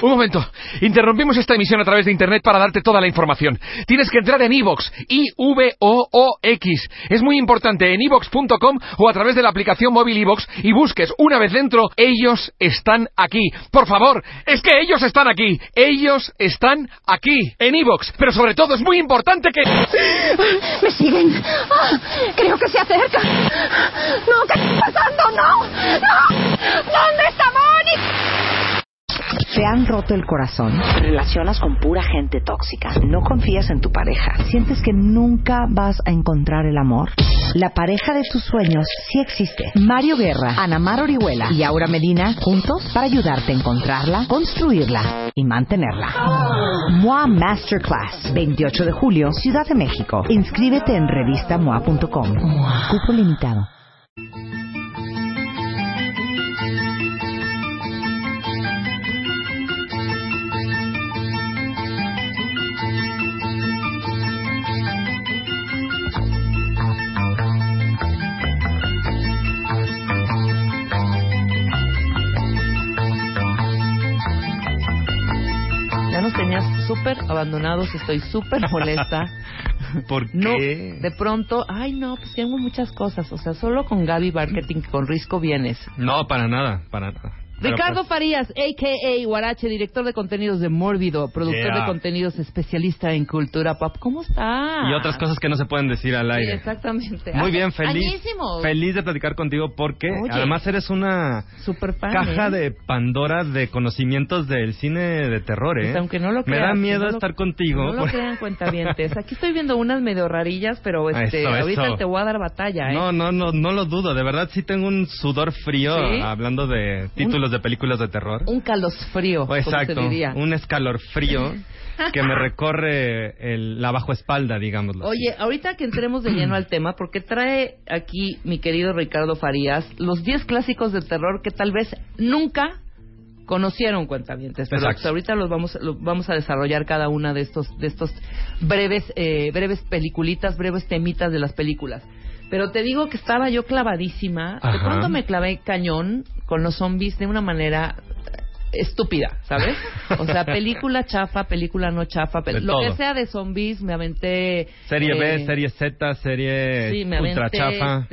Un momento. Interrumpimos esta emisión a través de internet para darte toda la información. Tienes que entrar en iVoox, I-V-O-O-X. Es muy importante, en iVoox.com o a través de la aplicación móvil iVoox y busques, una vez dentro, Ellos Están Aquí. Por favor, es que ellos están aquí. Ellos están aquí, en iVoox. Pero sobre todo es muy importante que... ¡Me siguen! Creo que se acercan. ¡No! ¿Qué está pasando? ¡No! ¿Dónde está Bonnie? ¿Te han roto el corazón? ¿Te relacionas con pura gente tóxica? ¿No confías en tu pareja? ¿Sientes que nunca vas a encontrar el amor? La pareja de tus sueños sí existe. Mario Guerra, Ana Mar Orihuela y Aura Medina, juntos para ayudarte a encontrarla, construirla y mantenerla. MOA Masterclass, 28 de julio, Ciudad de México. Inscríbete en revistamoa.com. Cupo limitado. Nos tenías súper abandonados, estoy súper molesta. ¿Por qué? No, de pronto, pues tengo muchas cosas, o sea, solo con Gaby Marketing, con Risco vienes. No, para nada. Ricardo Farías, a.k.a. Guarache, director de contenidos de Mórbido, productor de contenidos, especialista en cultura pop. ¿Cómo está? Y otras cosas que no se pueden decir al aire. Sí, exactamente. Muy bien, feliz. Añísimos. Feliz de platicar contigo porque además eres una super fan, caja de Pandora de conocimientos del cine de terror, Pues aunque no lo creas, me da miedo estar contigo. No lo crean, cuentavientes. Aquí estoy viendo unas medio rarillas, pero ahorita te voy a dar batalla, No lo dudo. De verdad sí tengo un sudor frío, ¿sí? Hablando de títulos de películas de terror. Un calosfrío, exacto, como se diría. Un escalofrío que me recorre la bajoespalda, digámoslo. Oye, ahorita que entremos de lleno al tema, porque trae aquí mi querido Ricardo Farías los 10 clásicos de terror que tal vez nunca conocieron, cuentavientes, pero pues ahorita los vamos a desarrollar cada una de estos breves peliculitas, breves temitas de las películas. Pero te digo que estaba yo clavadísima. Ajá. De pronto me clavé cañón con los zombies de una manera estúpida, ¿sabes? O sea, película chafa, película no chafa, lo que sea de zombies, me aventé... Serie B, serie Z, serie ultra chafa.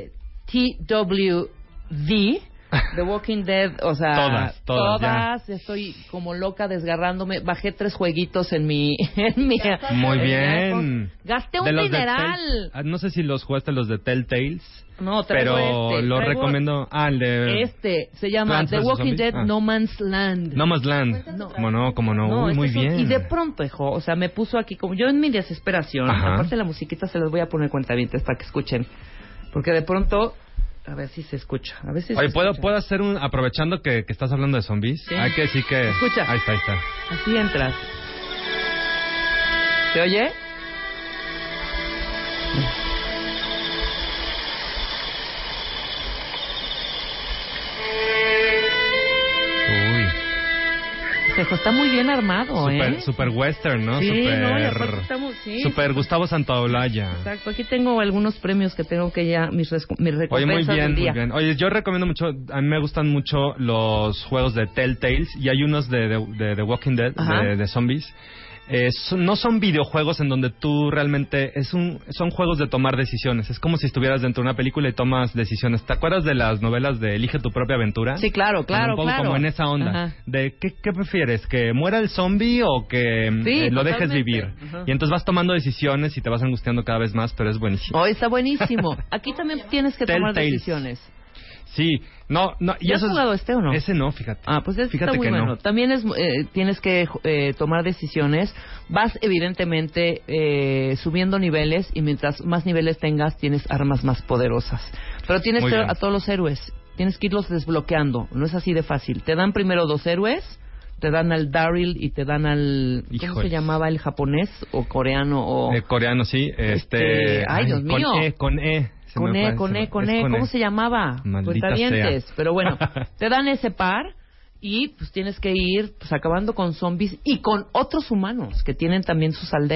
TWV, The Walking Dead, o sea, todas estoy como loca desgarrándome. Bajé 3 jueguitos en mi muy bien. Gasté un dineral. No sé si los jugaste los de Telltales. No, pero lo recomiendo. El de se llama Plants The Walking Dead No Man's Land. No Man's Land. No. Como no. Uy, muy bien. Y de pronto, o sea, me puso aquí como yo en mi desesperación. Ajá. Aparte de la musiquita se las voy a poner cuentavientes para que escuchen, porque de pronto a ver si se escucha. Oye, ¿puedo hacer aprovechando que estás hablando de zombies? Sí. Hay que decir que... Escucha. Ahí está. Así entras. ¿Se oye? Está muy bien armado, Super western, ¿no? Sí, super Gustavo Santaolalla. Exacto, aquí tengo algunos premios que tengo que ya, mis recompensas. Oye, muy bien. Oye, yo recomiendo mucho, a mí me gustan mucho los juegos de Telltales y hay unos de The Walking Dead, de zombies. No son videojuegos en donde tú realmente son juegos de tomar decisiones. Es como si estuvieras dentro de una película y tomas decisiones. ¿Te acuerdas de las novelas de Elige tu propia aventura? Sí, claro. Un poco como en esa onda. Ajá. De ¿qué prefieres? ¿Que muera el zombie o que lo dejes vivir? Ajá. Y entonces vas tomando decisiones y te vas angustiando cada vez más, pero es buenísimo. Está buenísimo. Aquí también tienes que tomar decisiones. Sí, no. ¿Y has jugado o no? Ese no, fíjate. Pues ese fíjate está muy bueno. No. También tienes que tomar decisiones. Vas evidentemente subiendo niveles y mientras más niveles tengas, tienes armas más poderosas. Pero tienes que a todos los héroes. Tienes que irlos desbloqueando. No es así de fácil. Te dan primero 2 héroes. Te dan al Daryl y te dan al... ¿Cómo se llamaba el japonés o coreano? Coreano, sí. Ay, Dios mío. Con E. ¿Cómo se llamaba? Cuentavientes. Pero bueno, te dan ese par y pues tienes que ir acabando con zombies y con otros humanos que tienen también sus aldeas.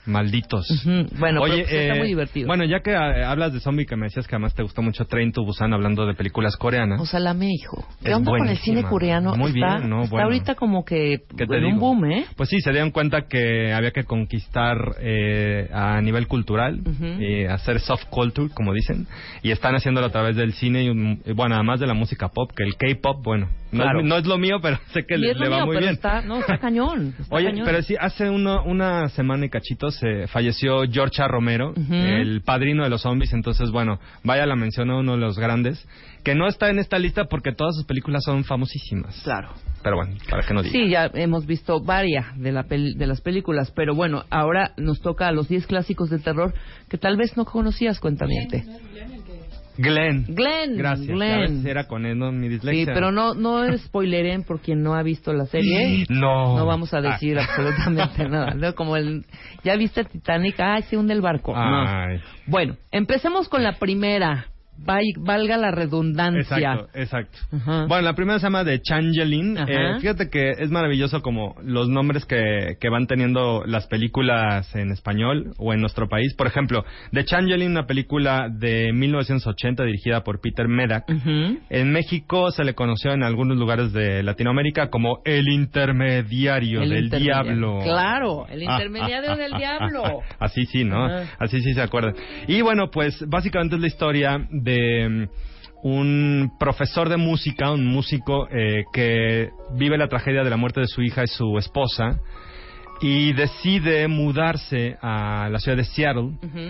Malditos. Bueno, oye, pues está muy divertido. Bueno, ya que hablas de zombie, que me decías que además te gustó mucho Train to Busan, hablando de películas coreanas. Osalame, hijo. ¿Qué Es onda con el buenísima. cine coreano? Muy está, bien, ¿no? está Bueno. ahorita como que ¿Qué te en un digo? boom, ¿eh? Pues sí, se dieron cuenta que había que conquistar a nivel cultural, hacer soft culture, como dicen, y están haciéndolo a través del cine y bueno, además de la música pop, que el K-pop, bueno, Claro. no es lo mío, pero sé que le va muy bien. Está cañón. Está Oye, cañón. pero sí, hace una semana y cachito se falleció George A. Romero, el padrino de los zombies, entonces bueno, vaya la mención a uno de los grandes, que no está en esta lista porque todas sus películas son famosísimas. Claro. Pero bueno, para que no diga. Sí, ya hemos visto varias de las películas, pero bueno, ahora nos toca a los 10 clásicos de terror que tal vez no conocías, cuentamiente. Glenn. Gracias. Glenn. Ya ves, era con él, ¿no? Mi dislexia. Sí, pero no spoileren por quien no ha visto la serie. No. No vamos a decir absolutamente nada. No, como ¿ya viste Titanic? Ay, se hunde el barco. Ay. No. Bueno, empecemos con la primera. Valga la redundancia. Exacto. Ajá. Bueno, la primera se llama The Changeling. Ajá. Fíjate que es maravilloso como los nombres que van teniendo las películas en español o en nuestro país. Por ejemplo, The Changeling, una película de 1980 dirigida por Peter Medak. En México se le conoció en algunos lugares de Latinoamérica como El Intermediario del Diablo. Claro, El Intermediario del Diablo. Así sí, ¿no? Ajá. Así sí se acuerdan. Y bueno, pues básicamente es la historia de un profesor de música, un músico que vive la tragedia de la muerte de su hija y su esposa y decide mudarse a la ciudad de Seattle,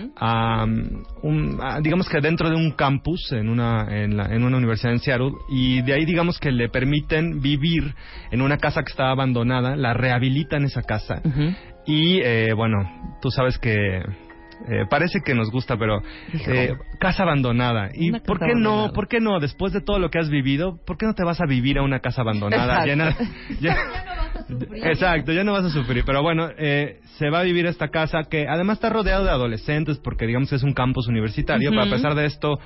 digamos que dentro de un campus en una universidad en Seattle, y de ahí digamos que le permiten vivir en una casa que estaba abandonada, la rehabilitan esa casa y bueno, tú sabes que parece que nos gusta, pero casa abandonada. ¿Y Una por casa qué no? abandonada. ¿Por qué no? Después de todo lo que has vivido, ¿por qué no te vas a vivir a una casa abandonada? Exacto, ya no vas a sufrir. Pero bueno, se va a vivir a esta casa que además está rodeado de adolescentes porque digamos que es un campus universitario. Pero a pesar de esto,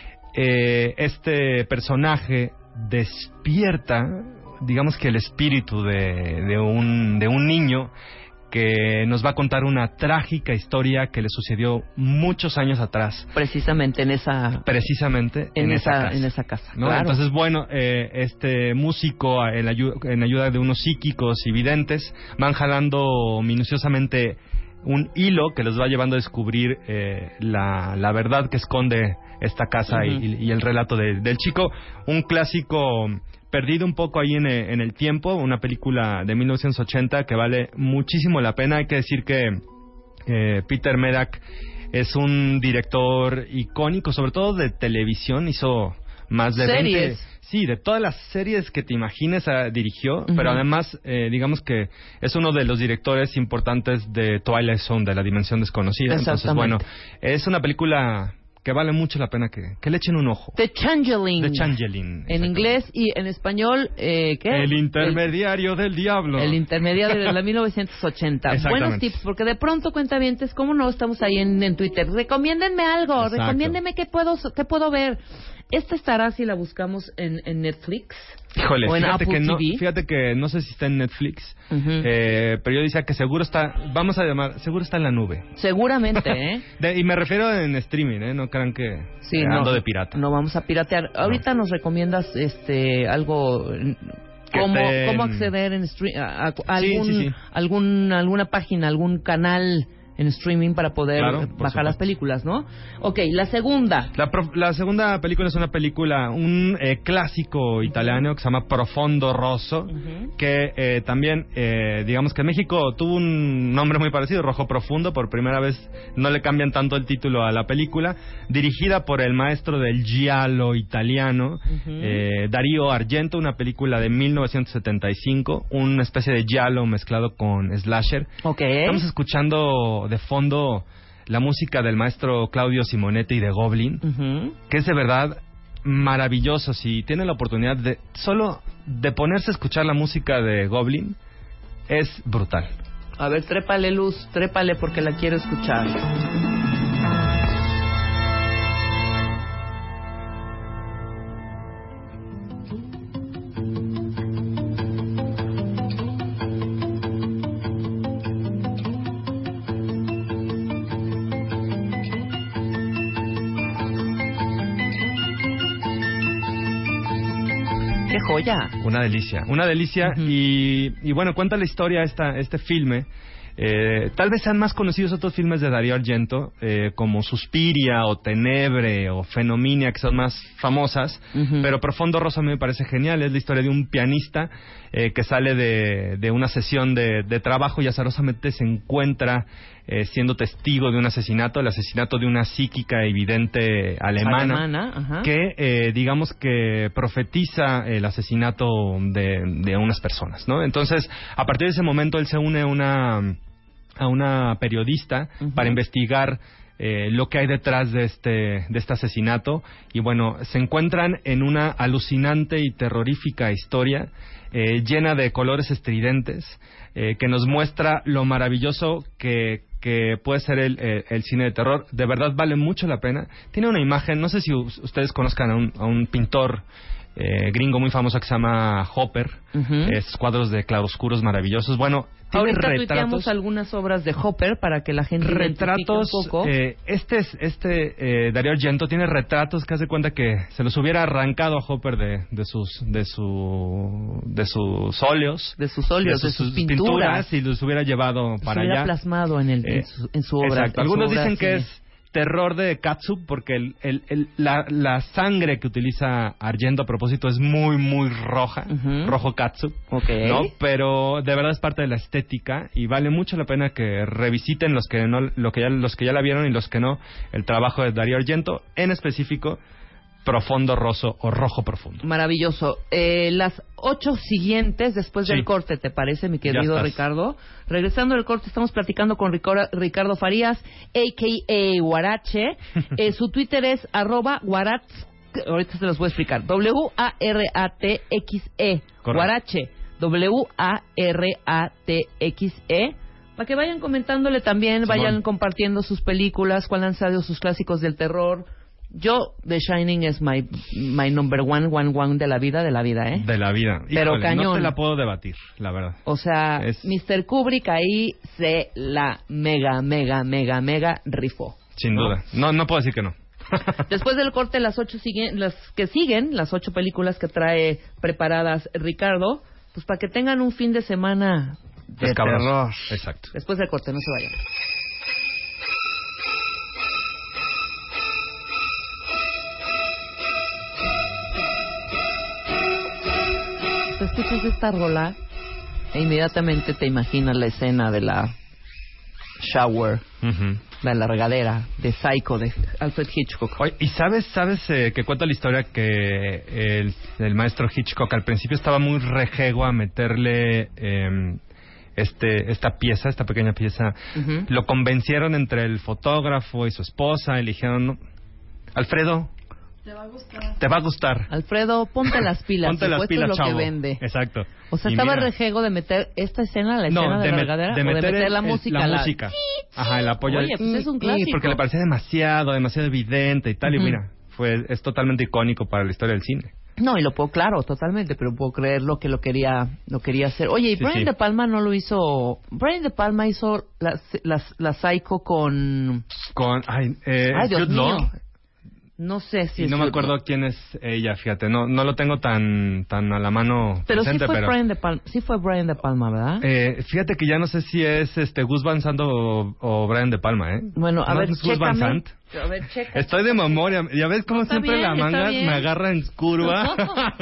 este personaje despierta, digamos que el espíritu de un niño que nos va a contar una trágica historia que le sucedió muchos años atrás. Precisamente en esa casa. ¿no? Claro. Entonces, bueno, este músico en ayuda de unos psíquicos y videntes van jalando minuciosamente un hilo que los va llevando a descubrir la verdad que esconde esta casa y el relato del chico. Un clásico perdido un poco ahí en el tiempo, una película de 1980 que vale muchísimo la pena. Hay que decir que Peter Medak es un director icónico, sobre todo de televisión, hizo más de ¿Series? 20... Sí, de todas las series que te imagines dirigió, pero además, digamos que es uno de los directores importantes de Twilight Zone, de La Dimensión Desconocida. Entonces, bueno, es una película que vale mucho la pena que le echen un ojo. The Changeling. The Changeling. En inglés y en español, ¿qué? El Intermediario del Diablo. El Intermediario de la 1980. Buenos tips, porque de pronto, cuentavientes, ¿cómo no? Estamos ahí en Twitter. Recomiéndenme algo, Exacto. recomiéndenme qué puedo ver. Esta estará si la buscamos en Netflix. Híjole, o en Apple TV. Fíjate que no sé si está en Netflix, pero yo decía que seguro está, seguro está en la nube. Seguramente, ¿eh? Y me refiero en streaming, no crean que ando de pirata. No vamos a piratear. Ahorita nos recomiendas algo, cómo acceder en alguna página, algún canal en streaming para poder bajar las películas, ¿no? Ok, la segunda. La segunda película es una película, un clásico italiano que se llama Profondo Rosso, que también, digamos que en México tuvo un nombre muy parecido, Rojo Profundo, por primera vez no le cambian tanto el título a la película, dirigida por el maestro del giallo italiano, Dario Argento, una película de 1975, una especie de giallo mezclado con slasher. Okay. Estamos escuchando de fondo la música del maestro Claudio Simonetti de Goblin, que es de verdad maravilloso. Si tienen la oportunidad de ponerse a escuchar la música de Goblin, es brutal. A ver, trépale, Luz, trépale porque la quiero escuchar. joya. Una delicia. Y bueno, cuenta la historia este filme. Tal vez sean más conocidos otros filmes de Dario Argento, como Suspiria o Tenebre o Fenominia, que son más famosas, pero Profondo Rosso a mí me parece genial. Es la historia de un pianista que sale de una sesión de trabajo y azarosamente se encuentra siendo testigo de un asesinato, el asesinato de una psíquica y vidente alemana que digamos que profetiza el asesinato de unas personas, ¿no? Entonces, a partir de ese momento él se une a una periodista para investigar lo que hay detrás de este asesinato, y bueno, se encuentran en una alucinante y terrorífica historia llena de colores estridentes, que nos muestra lo maravilloso que puede ser el cine de terror. De verdad vale mucho la pena. Tiene una imagen, no sé si ustedes conozcan a un pintor gringo muy famoso que se llama Hopper. Es cuadros de claroscuros maravillosos. Bueno, tiene ahorita retratos. tuiteamos algunas obras de Hopper para que la gente retratos un poco. Dario Argento tiene retratos que hace cuenta que se los hubiera arrancado a Hopper de sus óleos, de sus pinturas, y los hubiera llevado para allá. Hubiera plasmado en su obra. Exacto. Algunos dicen que es terror de Katsu porque la sangre que utiliza Argento a propósito es muy muy roja, rojo Katsu, ¿no? Pero de verdad es parte de la estética y vale mucho la pena que revisiten los que ya la vieron y los que no, el trabajo de Dario Argento, en específico Profondo Rosso o Rojo Profundo. Maravilloso. Las 8 siguientes después del corte, ¿te parece, mi querido Ricardo? Regresando del corte, estamos platicando con Ricardo Farías, a.k.a. Guarache. Su Twitter es @Guaratz. Ahorita se los voy a explicar. WARATXE. Guarache. WARATXE. Para que vayan comentándole también, vayan compartiendo sus películas, cuáles han sido sus clásicos del terror. Yo, The Shining es my number one de la vida, ¿eh? De la vida. Pero híjole, cañón. No te la puedo debatir, la verdad. O sea, Mr. Kubrick ahí se la mega rifó. Sin duda. No puedo decir que no. Después del corte, las 8 películas que trae preparadas Ricardo, pues para que tengan un fin de semana de terror. Exacto. Después del corte, no se vayan. Escuchas esta rola e inmediatamente te imaginas la escena de la shower, de la regadera, de Psycho, de Alfred Hitchcock. Oye, ¿y sabes que cuenta la historia que el maestro Hitchcock al principio estaba muy rejego a meterle esta pequeña pieza? Lo convencieron entre el fotógrafo y su esposa y le dijeron, Alfredo, te va a gustar. Alfredo, ponte las pilas. Ponte las pilas, lo chavo. Que vende. Exacto. O sea, estaba rejego de meter esta escena, la escena de la regadera, de meter la música. La música. Ajá, el apoyo. Oye, pues es un clásico. Porque le parecía demasiado evidente y tal. Y mira, es totalmente icónico para la historia del cine. No, y lo puedo, claro, totalmente, pero puedo creer lo que lo quería hacer. Oye, y Brian De Palma no lo hizo. Brian De Palma hizo la Psycho con Dios mío. No sé si no me acuerdo quién es ella, fíjate, no lo tengo tan a la mano pero presente, sí fue Brian De Palma, ¿verdad? Fíjate que ya no sé si es Gus Van Sant o Brian De Palma, ¿eh? Bueno, a ver, Gus Van Sant. A ver, checa. Estoy de memoria, ya ves cómo siempre la manga me agarra en curva.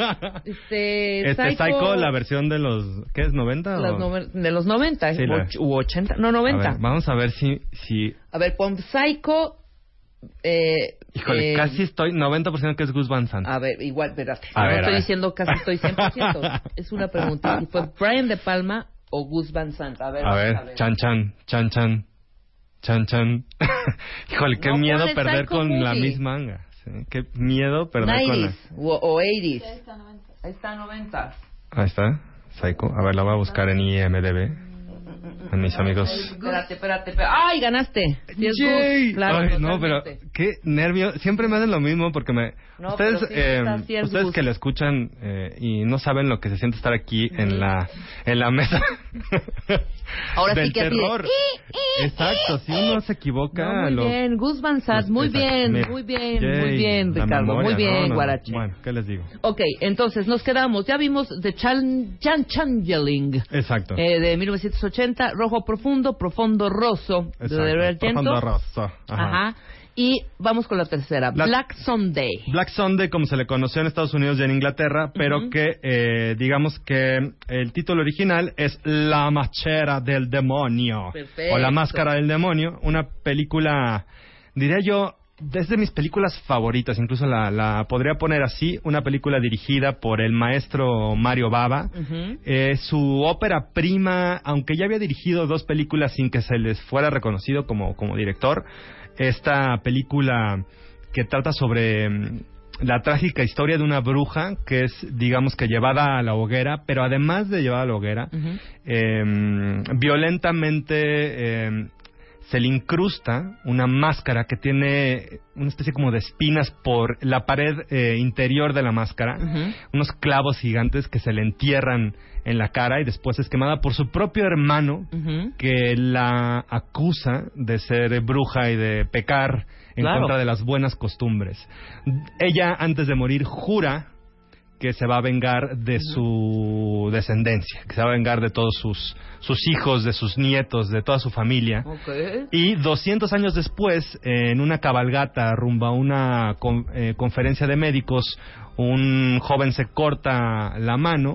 Psycho, la versión de los, ¿qué es, 90? De los 90, sí, u 80, no, 90. A ver, vamos a ver si... A ver, pon Psycho... Híjole, casi estoy 90% que es Gus Van Sant. A ver, igual, espérate. Estoy diciendo casi estoy 100%. Es una pregunta. Si fue Brian De Palma o Gus Van Sant. A ver. Chan. Híjole, qué miedo perder con la misma manga. ¿Sí? Qué miedo perder 90s, con la... o 80s. Ahí está 90. Ahí está, Psycho. A ver, la voy a buscar en IMDb. a mis amigos. Espérate. ¡Ay, ganaste! Sí, es ¡Yay! Gus, claro, Ay, no, pero qué nervio. Siempre me hacen lo mismo porque ustedes que lo escuchan y no saben lo que se siente estar aquí en la mesa. Ahora del sí que terror. Exacto, si uno se equivoca. Muy bien, Gus Van Sant, muy bien, Ricardo, muy bien, Guarache. Bueno, ¿qué les digo? Ok, entonces nos quedamos, ya vimos The Changeling. Exacto. De 1980, Rojo Profundo, Profundo Rosso. Exacto, Profundo Rosso. Ajá. Y vamos con la tercera, Black Sunday. Black Sunday, como se le conoció en Estados Unidos y en Inglaterra, pero que digamos que el título original es La Máscara del Demonio. Perfecto. O La Máscara del Demonio, una película, diría yo, es de mis películas favoritas, incluso la podría poner así, una película dirigida por el maestro Mario Bava. Su ópera prima, aunque ya había dirigido 2 películas sin que se les fuera reconocido como director. Esta película que trata sobre la trágica historia de una bruja que es, digamos que llevada a la hoguera, pero además de llevada a la hoguera, violentamente se le incrusta una máscara que tiene una especie como de espinas por la pared interior de la máscara, unos clavos gigantes que se le entierran en la cara y después es quemada por su propio hermano que la acusa de ser bruja y de pecar en contra de las buenas costumbres. Ella, antes de morir, jura que se va a vengar de su descendencia, que se va a vengar de todos sus hijos, de sus nietos, de toda su familia. Y 200 años después, en una cabalgata rumbo a una conferencia de médicos, un joven se corta la mano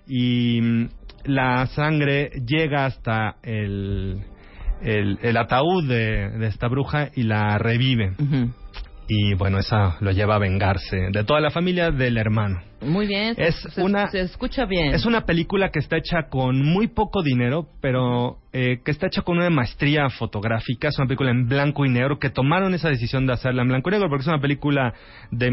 y la sangre llega hasta el ataúd de esta bruja y la revive. Y bueno, eso lo lleva a vengarse de toda la familia del hermano. Muy bien, se escucha bien. Es una película que está hecha con muy poco dinero, pero que está hecha con una maestría fotográfica. Es una película en blanco y negro, que tomaron esa decisión de hacerla en blanco y negro porque es una película de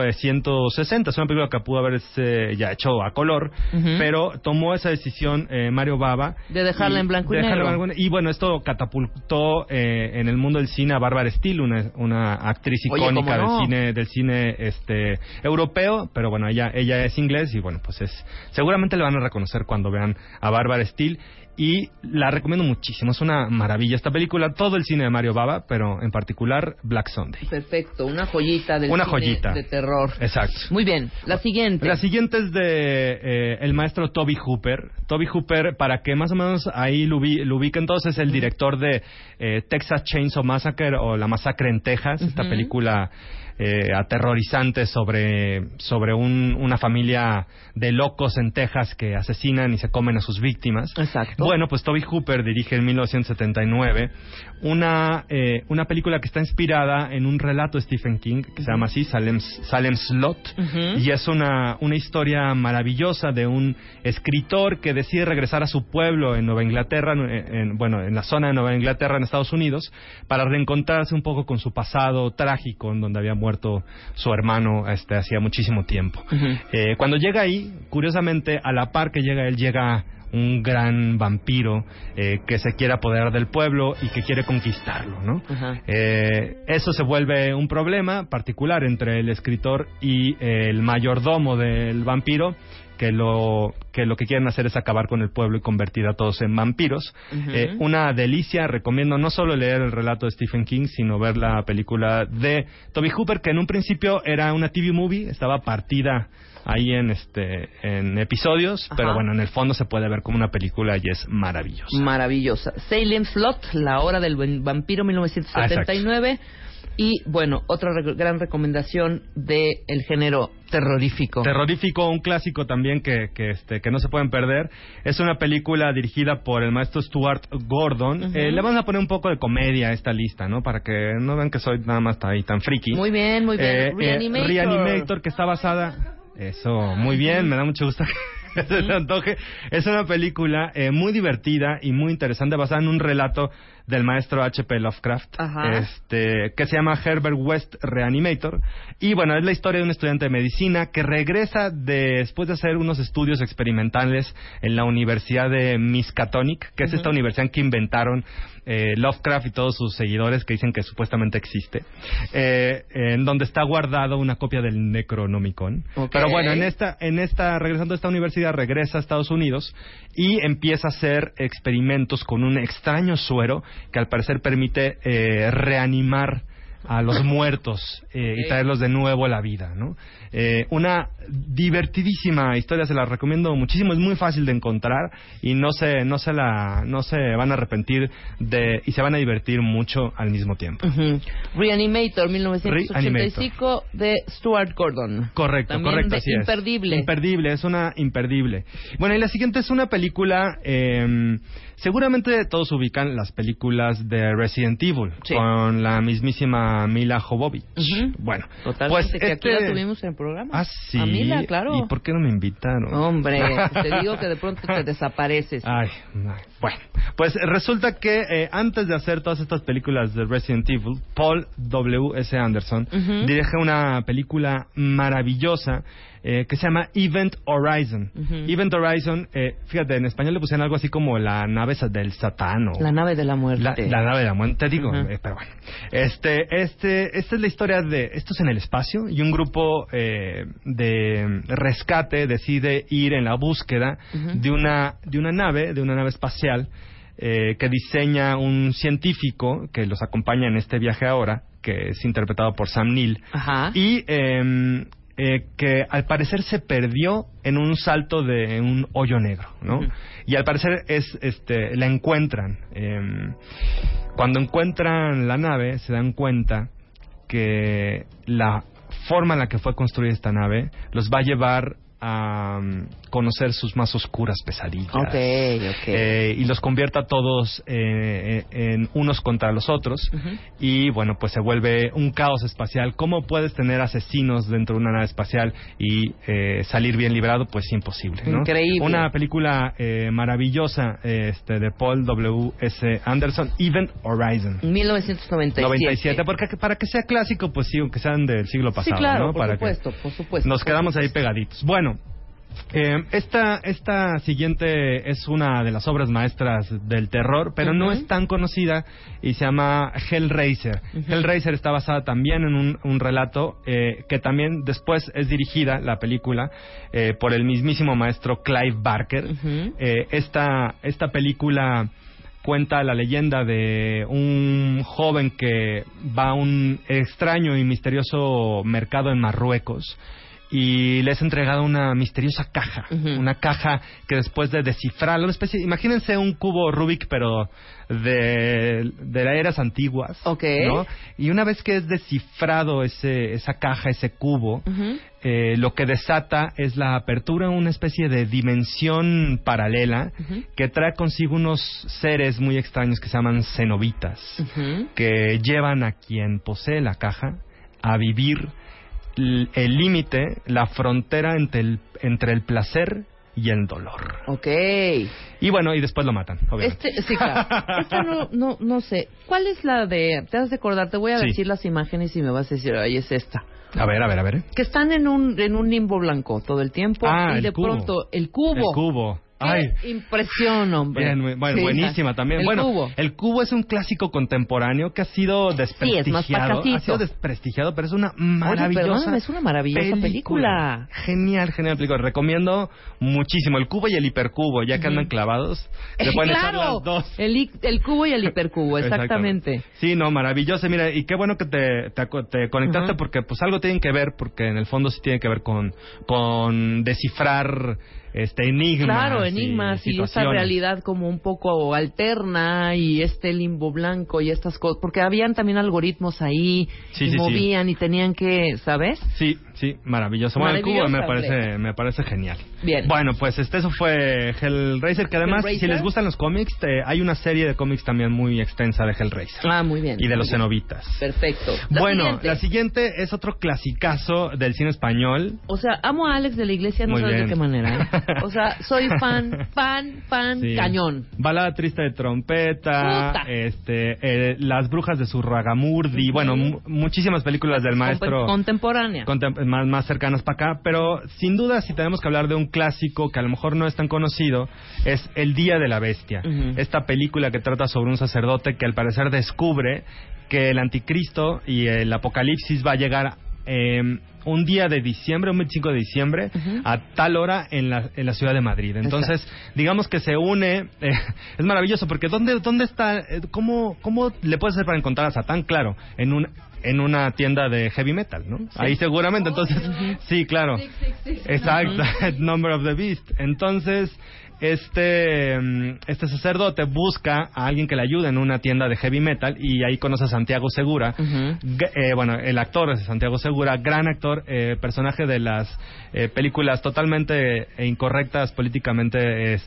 1960. Es una película que pudo haberse ya hecho a color, pero tomó esa decisión Mario Bava de dejarla en blanco y negro. Y bueno, esto catapultó en el mundo del cine a Barbara Steele, una actriz icónica del cine europeo, pero bueno, ella es inglés y bueno, pues seguramente le van a reconocer cuando vean a Barbara Steele y la recomiendo muchísimo. Es una maravilla esta película, todo el cine de Mario Bava, pero en particular Black Sunday. Perfecto, una joyita del cine de terror. Exacto. Muy bien, la siguiente. La siguiente es de el maestro Tobe Hooper. Tobe Hooper, para que más o menos ahí lo ubiquen todos, es el director de Texas Chainsaw Massacre o La Masacre en Texas, esta película aterrorizante sobre una familia de locos en Texas que asesinan y se comen a sus víctimas. Exacto. Bueno, pues Tobe Hooper dirige en 1979 una película que está inspirada en un relato de Stephen King que se llama así, Salem's Lot, y es una historia maravillosa de un escritor que decide regresar a su pueblo en Nueva Inglaterra, en la zona de Nueva Inglaterra en Estados Unidos, para reencontrarse un poco con su pasado trágico en donde había muerto su hermano hacía muchísimo tiempo. Cuando llega ahí, curiosamente, a la par que llega él, llega un gran vampiro que se quiere apoderar del pueblo y que quiere conquistarlo, ¿no? Eso se vuelve un problema particular entre el escritor y el mayordomo del vampiro, que lo que quieren hacer es acabar con el pueblo y convertir a todos en vampiros. Una delicia, recomiendo no solo leer el relato de Stephen King, sino ver la película de Tobe Hooper, que en un principio era una TV movie, estaba partida ahí en episodios, pero bueno, en el fondo se puede ver como una película y es maravillosa. Maravillosa. Salem's Lot, La Hora del Vampiro, 1979. Y bueno, otra gran recomendación de el género terrorífico. Terrorífico, un clásico también que no se pueden perder. Es una película dirigida por el maestro Stuart Gordon. Le vamos a poner un poco de comedia a esta lista, ¿no? Para que no vean que soy nada más ahí tan friki. Muy bien, muy bien. Reanimator, que está basada... Eso, muy bien, me da mucho gusto que se te antoje. Es una película muy divertida y muy interesante, basada en un relato del maestro H.P. Lovecraft, que se llama Herbert West Reanimator. Y bueno, es la historia de un estudiante de medicina que regresa después de hacer unos estudios experimentales en la Universidad de Miskatonic, que es esta universidad que inventaron Lovecraft y todos sus seguidores, que dicen que supuestamente existe, en donde está guardado una copia del Necronomicon. Pero bueno, regresando a esta universidad, regresa a Estados Unidos y empieza a hacer experimentos con un extraño suero que al parecer permite reanimar a los muertos y traerlos de nuevo a la vida, ¿no? Una divertidísima historia, se la recomiendo muchísimo, es muy fácil de encontrar y no se van a arrepentir y se van a divertir mucho al mismo tiempo. Reanimator, 1985, de Stuart Gordon. Correcto, así es. Imperdible, es una imperdible. Bueno, y la siguiente es una película, seguramente todos ubican las películas de Resident Evil, con la mismísima Mila Jovovich. Bueno, totalmente, pues que aquí la tuvimos en el programa. Ah, sí. A Mila, claro. ¿Y por qué no me invitaron? Hombre, te digo que de pronto te desapareces. Ay, bueno, pues resulta que antes de hacer todas estas películas de Resident Evil, Paul W.S. Anderson dirige una película maravillosa que se llama Event Horizon. Event Horizon, fíjate, en español le pusieron algo así como la nave del Satán. La nave de la muerte. La nave de la muerte, te digo, pero bueno. Esta es la historia de... Esto es en el espacio y un grupo de rescate decide ir en la búsqueda de una nave espacial que diseña un científico que los acompaña en este viaje ahora, que es interpretado por Sam Neill. Y que al parecer se perdió en un salto de un hoyo negro, ¿no? Y al parecer la encuentran. Cuando encuentran la nave, se dan cuenta que la forma en la que fue construida esta nave los va a llevar a conocer sus más oscuras pesadillas. Y los convierte a todos en unos contra los otros. Y bueno, pues se vuelve un caos espacial. ¿Cómo puedes tener asesinos dentro de una nave espacial y salir bien librado? Pues imposible, ¿no? Increíble. Una película maravillosa de Paul W.S. Anderson, Event Horizon. 1997. Porque para que sea clásico, pues sí, aunque sean del siglo pasado, sí, claro, ¿no? Por supuesto. Nos quedamos ahí pegaditos. Bueno, esta siguiente es una de las obras maestras del terror, pero no es tan conocida y se llama Hellraiser. Hellraiser está basada también en un relato que también después es dirigida, la película, por el mismísimo maestro Clive Barker. Esta película cuenta la leyenda de un joven que va a un extraño y misterioso mercado en Marruecos y le es entregada una misteriosa caja, una caja que después de descifrarla, una especie, imagínense un cubo Rubik pero de las eras antiguas, ¿no? Y una vez que es descifrado esa caja, ese cubo, lo que desata es la apertura a una especie de dimensión paralela que trae consigo unos seres muy extraños que se llaman cenobitas, que llevan a quien posee la caja a vivir el límite, la frontera entre el placer y el dolor. Y bueno, y después lo matan, obviamente. Sí, claro. Esta no sé. ¿Cuál es la de...? Te has de acordar, te voy a decir las imágenes y me vas a decir, ay, es esta. A ver. Que están en un limbo blanco todo el tiempo y de pronto el cubo. Ay, impresión, hombre. Bien, bueno, buenísima también. El cubo es un clásico contemporáneo que ha sido desprestigiado. Pero es una maravillosa es una maravillosa película. Genial película. Recomiendo muchísimo. El cubo y el hipercubo, ya que andan clavados. Se pueden echar las dos. El cubo y el hipercubo, exactamente. Sí, maravillosa. Mira, y qué bueno que te conectaste porque pues algo tienen que ver, porque en el fondo sí tiene que ver con descifrar enigmas. Claro, enigmas y esta realidad como un poco alterna y limbo blanco y estas cosas, porque habían también algoritmos ahí y movían y tenían que, ¿sabes? Sí, Sí, maravilloso. Bueno, el cubo me parece genial. Bien. Bueno, pues eso fue Hellraiser, que además, si les gustan los cómics, hay una serie de cómics también muy extensa de Hellraiser. Ah, muy bien. Y de los cenobitas. Perfecto. La siguiente es otro clasicazo del cine español. O sea, amo a Alex de la Iglesia, no sabes de qué manera. O sea, soy fan, sí. Cañón. Balada triste de trompeta, Las brujas de Zurragamurdi, bueno, muchísimas películas del maestro contemporánea. Más cercanas para acá, pero sin duda si tenemos que hablar de un clásico que a lo mejor no es tan conocido, es El Día de la Bestia. Esta película que trata sobre un sacerdote que al parecer descubre que el anticristo y el apocalipsis va a llegar un día de diciembre, un 25 de diciembre, a tal hora en la ciudad de Madrid. Entonces, digamos que se une, es maravilloso, porque ¿dónde está? ¿Cómo le puedes hacer para encontrar a Satán? Claro, en una tienda de heavy metal, ¿no? Sí. Ahí seguramente, entonces, sí, claro. Exacto, Number of the Beast. Entonces, este sacerdote busca a alguien que le ayude en una tienda de heavy metal y ahí conoce a Santiago Segura. Bueno, el actor es Santiago Segura, gran actor, personaje de las películas totalmente incorrectas políticamente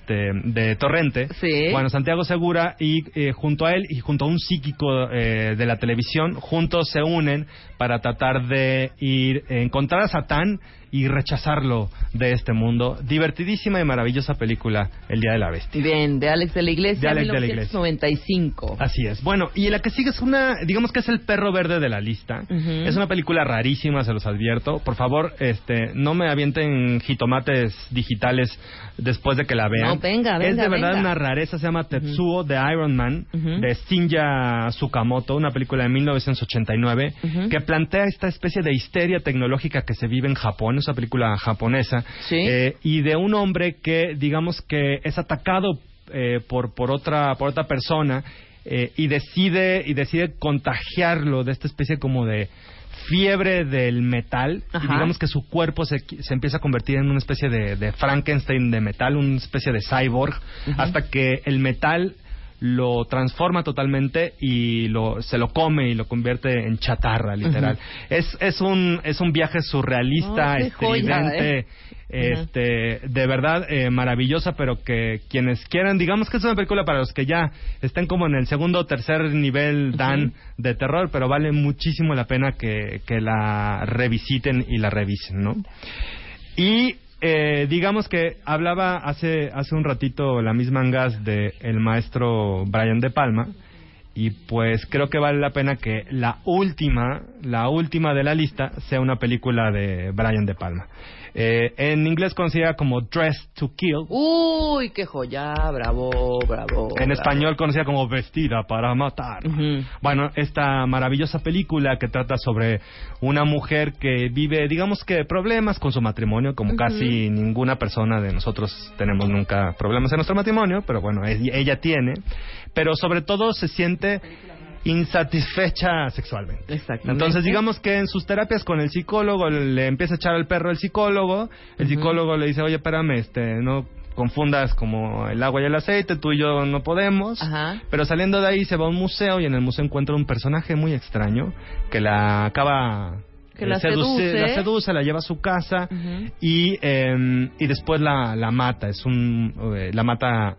de Torrente. Sí. Bueno, Santiago Segura y junto a él y junto a un psíquico de la televisión, juntos se unen para tratar de encontrar a Satán y rechazarlo de este mundo. Divertidísima y maravillosa película, El Día de la Bestia. Bien, de Alex de la Iglesia, 1995. Así es. Bueno, y la que sigue es digamos que es el perro verde de la lista. Es una película rarísima, se los advierto. Por favor, no me avienten jitomates digitales después de que la vean. No, venga. Es de verdad una rareza, se llama Tetsuo de Iron Man, de Shinya Tsukamoto, una película de 1989, que plantea esta especie de histeria tecnológica que se vive en Japón. Es una película japonesa. ¿Sí? Y de un hombre que, digamos que es atacado por otra persona y decide contagiarlo de esta especie como de fiebre del metal. Y digamos que su cuerpo se empieza a convertir en una especie de Frankenstein de metal, una especie de cyborg, hasta que el metal lo transforma totalmente y se lo come y lo convierte en chatarra, literal. Es un viaje surrealista, estridente, de verdad maravillosa, pero que quienes quieran, digamos que es una película para los que ya estén como en el segundo o tercer nivel de terror, pero vale muchísimo la pena que la revisiten y la revisen, ¿no? Y digamos que hablaba hace un ratito la misma Angas de el maestro Brian De Palma, y pues creo que vale la pena que la última de la lista sea una película de Brian De Palma. En inglés conocida como Dressed to Kill. Uy, qué joya, bravo. En español conocida como Vestida para Matar. Bueno, esta maravillosa película que trata sobre una mujer que vive, digamos que problemas con su matrimonio, como casi ninguna persona de nosotros tenemos nunca problemas en nuestro matrimonio, pero bueno, ella tiene, pero sobre todo se siente insatisfecha sexualmente. Exactamente. Entonces, digamos que en sus terapias con el psicólogo le empieza a echar al perro el psicólogo le dice, oye, espérame, no confundas como el agua y el aceite, tú y yo no podemos. Pero saliendo de ahí se va a un museo y en el museo encuentra un personaje muy extraño que la acaba... la seduce, la lleva a su casa y después la mata. La mata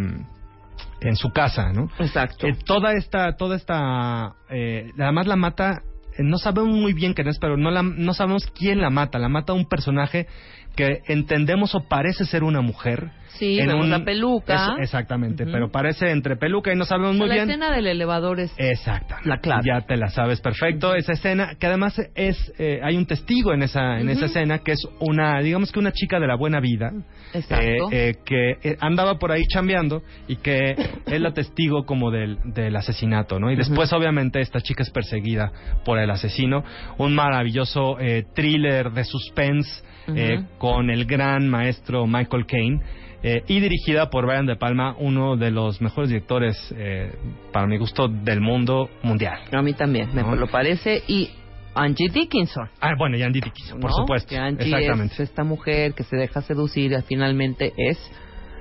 en su casa, ¿no? Exacto. Toda esta además la mata, no sabemos muy bien quién es, pero no sabemos quién la mata un personaje que entendemos o parece ser una mujer. Sí, vemos la peluca. Exactamente, pero parece entre peluca y no sabemos muy bien. La escena del elevador es la clave. Ya te la sabes perfecto. Esa escena, que además hay un testigo en esa escena, que es digamos que una chica de la buena vida. Exacto. Que andaba por ahí chambeando y que es la testigo como del asesinato, ¿no? Y después, obviamente, esta chica es perseguida por el asesino. Un maravilloso thriller de suspense con el gran maestro Michael Caine. Y dirigida por Brian De Palma, uno de los mejores directores, para mi gusto, del mundo mundial. A mí también, me lo parece. Y Angie Dickinson. Bueno, y Angie Dickinson, por supuesto. Que Angie es esta mujer que se deja seducir y finalmente es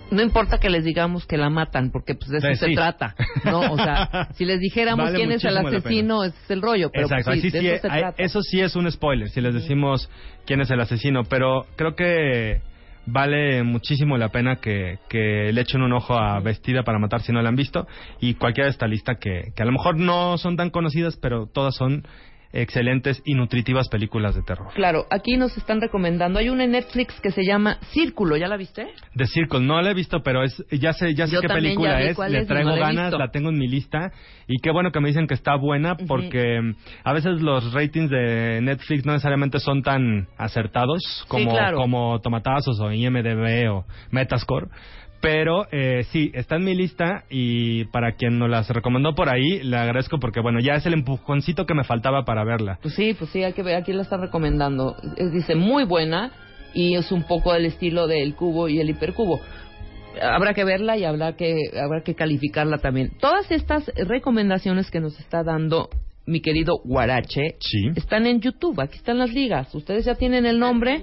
no importa que les digamos que la matan, porque pues de eso se trata, ¿no? O sea, si les dijéramos quién es el asesino, ese es el rollo, pero exacto, pues, sí, de eso se trata. Eso sí es un spoiler, si les decimos quién es el asesino, pero creo que vale muchísimo la pena que le echen un ojo a Vestida para matar si no la han visto, y cualquiera de esta lista que a lo mejor no son tan conocidas, pero todas son excelentes y nutritivas películas de terror. Claro, aquí nos están recomendando. Hay una en Netflix que se llama Círculo, ¿ya la viste? The Circle, no la he visto, pero ya sé qué película es, le traigo ganas, la tengo en mi lista, y qué bueno que me dicen que está buena, porque a veces los ratings de Netflix no necesariamente son tan acertados como Tomatazos o IMDb o Metascore. Pero sí, está en mi lista, y para quien nos las recomendó por ahí, le agradezco porque, bueno, ya es el empujoncito que me faltaba para verla. Pues sí, hay que ver, aquí la está recomendando. Dice, muy buena, y es un poco del estilo del cubo y el hipercubo. Habrá que verla y habrá que calificarla también. Todas estas recomendaciones que nos está dando mi querido Guarache están en YouTube. Aquí están las ligas. Ustedes ya tienen el nombre.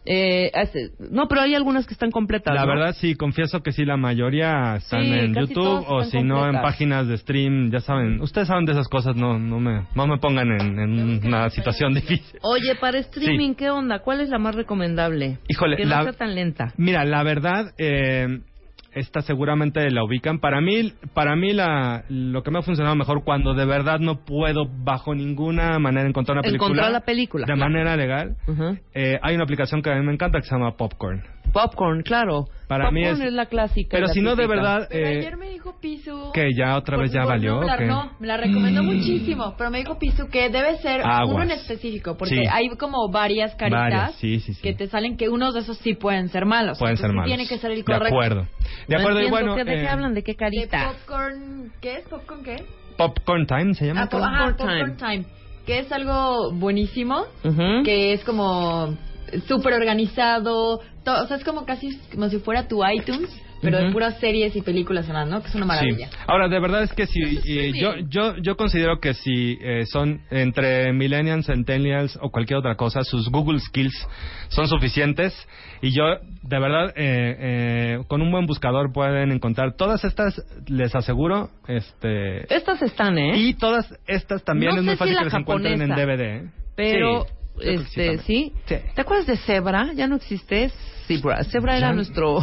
No, pero hay algunas que están completas. La verdad, sí, confieso que sí, la mayoría están en YouTube, o si no en páginas de stream. Ya saben, ustedes saben de esas cosas, no me pongan en una situación difícil. Oye, para streaming, ¿qué onda? ¿Cuál es la más recomendable? Híjole, que no sea tan lenta. Mira, la verdad, esta seguramente la ubican. Para mí lo que me ha funcionado mejor, cuando de verdad no puedo bajo ninguna manera encontrar una película de manera legal, hay una aplicación que a mí me encanta que se llama Popcorn. Popcorn, claro. Para mí es la clásica. Pero si no, de verdad... Pero ayer me dijo Pisu... Que ya otra vez ya valió. No, me la recomendó muchísimo, pero me dijo Pisu que debe ser uno en específico, porque hay como varias caritas que te salen, que unos de esos sí pueden ser malos. Pueden ser malos. Tiene que ser el correcto. De acuerdo, y bueno... ¿De qué hablan? ¿De qué carita? De popcorn... ¿Qué es? ¿Popcorn qué? Popcorn Time se llama. Popcorn Time. Que es algo buenísimo, que es como súper organizado, o sea, es como casi como si fuera tu iTunes, pero de puras series y películas, ¿no? Que es una maravilla. Sí. Ahora, de verdad es que yo considero que si son entre millennials, centennials o cualquier otra cosa, sus Google skills son suficientes, y yo, de verdad, con un buen buscador pueden encontrar todas estas, les aseguro, Estas están, y todas estas también es muy fácil que las encuentren en DVD, Pero... ¿sí? ¿Te acuerdas de Zebra? Ya no existe. Zebra era nuestro...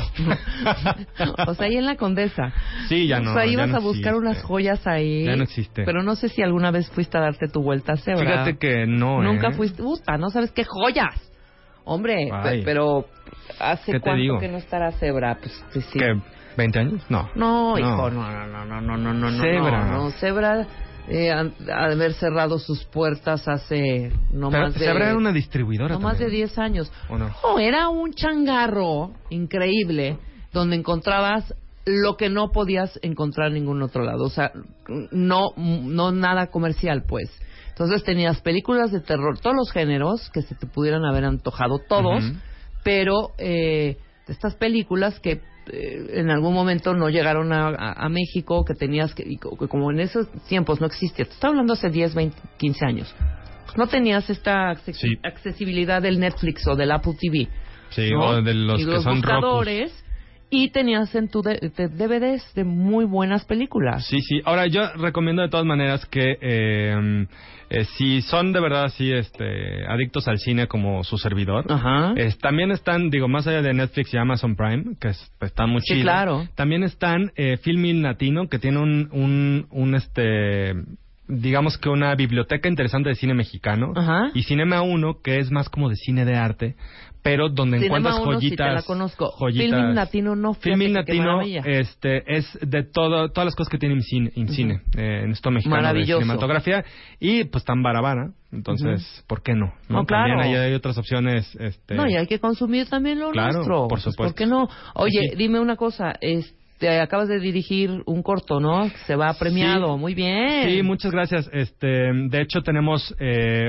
o sea, ahí en la Condesa. Sí, ya no. O sea, ibas no a buscar unas joyas ahí. Ya no existe. Pero no sé si alguna vez fuiste a darte tu vuelta a Zebra. Fíjate que no, Nunca fuiste... no sabes qué joyas. Hombre, pero ¿hace cuánto que no estará Zebra? Pues sí. ¿Qué? ¿20 años? No, hijo, no. Zebra. No, Zebra... haber cerrado sus puertas hace Zebra era una distribuidora no más de 10 años. ¿O no? Era un changarro increíble donde encontrabas lo que no podías encontrar en ningún otro lado. O sea, no nada comercial, pues. Entonces tenías películas de terror, todos los géneros que se te pudieran haber antojado, todos, pero estas películas que en algún momento no llegaron a México, que tenías que, como en esos tiempos no existía, te estoy hablando hace 10, 20, 15 años, pues no tenías esta accesibilidad del Netflix o del Apple TV, ¿no? O de los que son buscadores Roku. Y tenías en tu DVDs de muy buenas películas. Sí. Ahora, yo recomiendo de todas maneras que si son de verdad así adictos al cine como su servidor, también están, más allá de Netflix y Amazon Prime, que están muy chidos. Claro. También están Filmin Latino, que tiene digamos que una biblioteca interesante de cine mexicano, y Cinema 1, que es más como de cine de arte, pero donde Cinema encuentras 1, joyitas. Sí, te la conozco. Joyitas. Filmin Latino no. Filmin Latino es de todas las cosas que tiene en cine, en esto mexicano de cinematografía, y pues tan barabara, entonces, ¿por qué no? No, claro. También hay otras opciones. No, y hay que consumir también lo nuestro. Por supuesto. ¿Por qué no? Oye, dime una cosa, acabas de dirigir un corto, ¿no? Se va premiado, muy bien. Sí, muchas gracias. De hecho tenemos,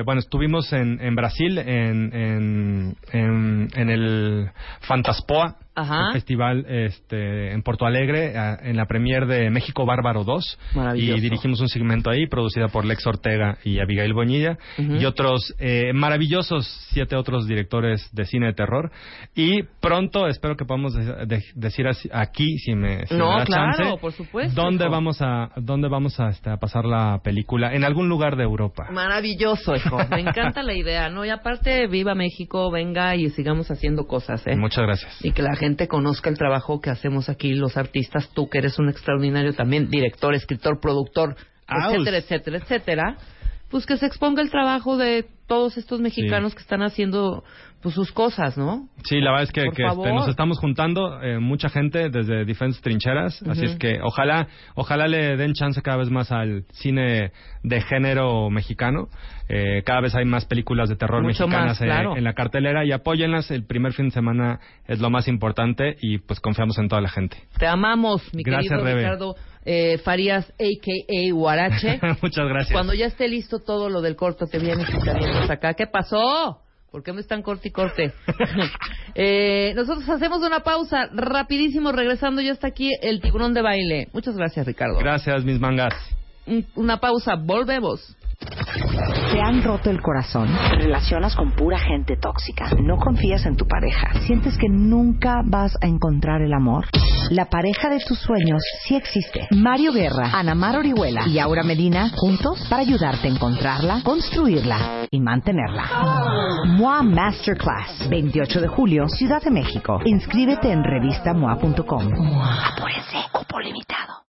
estuvimos en Brasil en el Fantaspoa el festival en Porto Alegre, en la premier de México Bárbaro 2. Maravilloso. Y dirigimos un segmento ahí, producida por Lex Ortega y Abigail Bonilla, y otros maravillosos 7 otros directores de cine de terror. Y pronto, espero que podamos decir aquí, si me da chance, por supuesto, dónde vamos a pasar la película, en algún lugar de Europa. Maravilloso, hijo. Me encanta la idea, ¿no? Y aparte, viva México, venga y sigamos haciendo cosas, ¿eh? Muchas gracias. Y que la gente conozca el trabajo que hacemos aquí los artistas, tú que eres un extraordinario también director, escritor, productor, etcétera, etcétera, etcétera. Pues que se exponga el trabajo de todos estos mexicanos que están haciendo pues sus cosas, ¿no? Sí, la verdad es que nos estamos juntando mucha gente desde diferentes trincheras, así es que ojalá le den chance cada vez más al cine de género mexicano. Cada vez hay más películas de terror mexicanas en la cartelera, y apóyenlas. El primer fin de semana es lo más importante y pues confiamos en toda la gente. Te amamos, mi Gracias, querido Rebe. Ricardo Farías, a.k.a. Guarache. Muchas gracias. Cuando ya esté listo todo lo del corto, te vienes y te vienes acá. ¿Qué pasó? ¿Por qué me están corte y corte? Nosotros hacemos una pausa rapidísimo, regresando. Ya está aquí el tiburón de baile. Muchas gracias, Ricardo. Gracias, mis mangas. Una pausa, volvemos. ¿Te han roto el corazón? ¿Te relacionas con pura gente tóxica? ¿No confías en tu pareja? ¿Sientes que nunca vas a encontrar el amor? La pareja de tus sueños sí existe. Mario Guerra, Ana Mar Orihuela y Aura Medina, juntos para ayudarte a encontrarla, construirla y mantenerla. MOA Masterclass, 28 de julio, Ciudad de México. Inscríbete en revistamoa.com. Apúrense, cupo limitado.